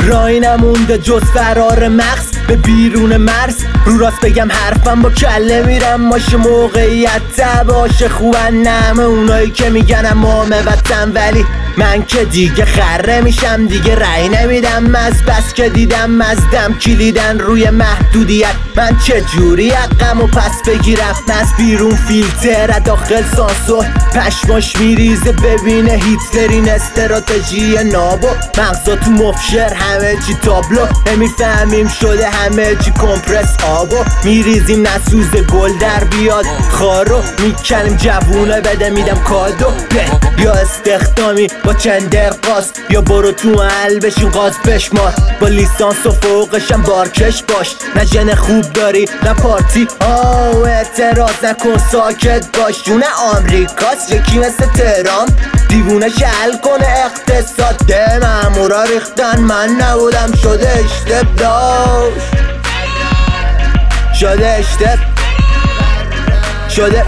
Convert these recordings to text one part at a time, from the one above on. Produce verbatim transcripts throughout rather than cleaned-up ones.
رای نمونده جز فرار مغز به بیرون مرز. رو راست بگم حرفم با کله میرم، ماشه موقعیت تباشه خوبن نمه اونایی که میگن امام وطن، ولی من که دیگه خره میشم دیگه رای نمیدم. از بس که دیدم مزدم کلیدن روی محدودیت، من چه جوری حقم و پس بگیرم. از بیرون فیلتر داخل سانسور پشماش میریزه ببینه هیتلرین استراتژی نابو. مغزا تو مفشر همه چی تابلو، نمیفهمیم شده همه چی کمپرس آبو. میریزیم نسوز گل در بیاد خارو، میکنیم جوونه بده میدم کادو. یا استخدامی با چندر قاس، یا برو تو محل بشین قاز بشمار. با لیسانس و فوقشم بارکش باش، نه ژن خوب داری نه پارتی آه اعتراض نکن ساکت باش. جون آمریکاست یکی مثل تهران دیوونه شل کنه اقتصاد. ده مامورا ریختن من نبودم شده اشتباه شده اشتب شده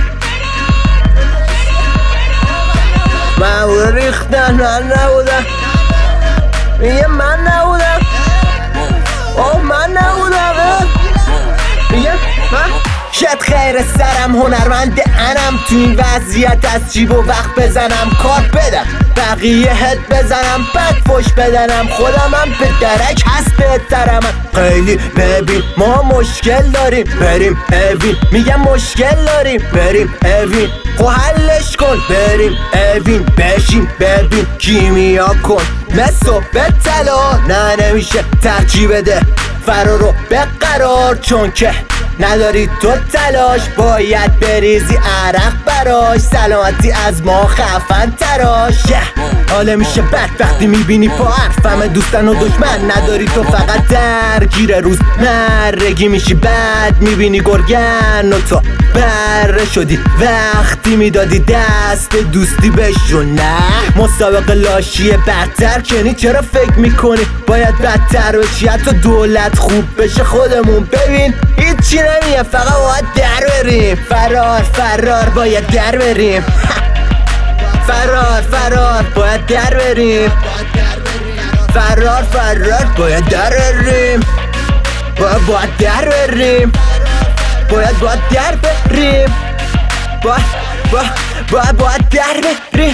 مامورا ریختن من نبودم میگه من نبودم آه من نبودم میگه من شد خیر سرم هنرمند انم تو این وضعیت از جیب و وقت بزنم کار بدم بقیه هد بزنم بد فش بدنم خودم هم به درک هست بهترم. خیلی ببین ما مشکل داریم بریم اوین، میگم مشکل داریم بریم اوین خو حلش کن بریم اوین. بشین ببین کیمیا کن مسو به طلا، نه نمیشه ترجیح بده فرارو به قرار چون که نداری تو تلاش باید بریزی عرق براش. سلامتی از ما خفن تراش حاله میشه بد وقتی میبینی با حرفم دوستن و دشمن نداری تو فقط درگیر روز مرگی میشی بد میبینی گرگن و تو بره شدی وقتی میدادی دست دوستی بشون. نه مسابقه لاشیه بدتر کنی چرا فکر میکنی باید بدتر بشی حتی دولت خوب بشه خودمون ببین هیچی نمیه فقط باید در بریم. فرار فرار باید در بریم فرار فرار باید در بریم فرار فرار باید در بریم باید باید در بریم باید باید در بریم باید باید باید در بریم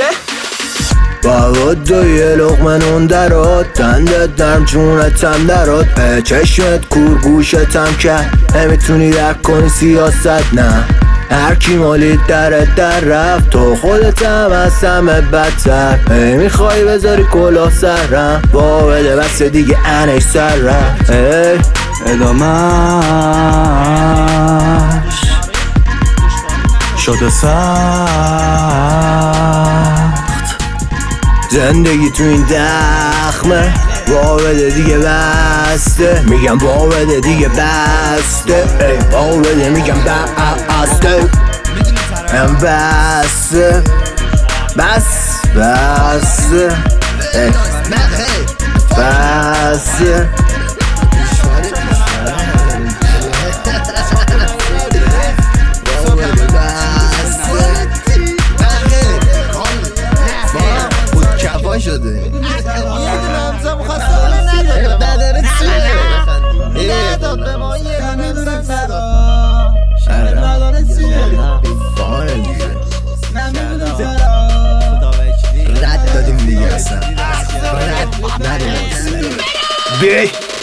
بابا دو یه لقمه نون درات دندت درم جونتم درات به چشمت کور گوشتم که نمیتونی درک کنی سیاست. نه هر کی مالی درت در رفت تو خودتم از همه بدتر. میخوای بذاری کلاه سرم با بده بس دیگه انش سر رفت ادامهش شده سخت زندگی تو این دخمه با بده دیگه بسته میگم با بده دیگه بسته ای با بده میگم بسته ام بسته بس بسته ای بسته شده یه دونه همزم خواستم نداره چیه نداد به ما یه دونه دونه نداد نداره چیه نمیدونم چرا رد دادیم دیگه اصلا رد ندیم بیای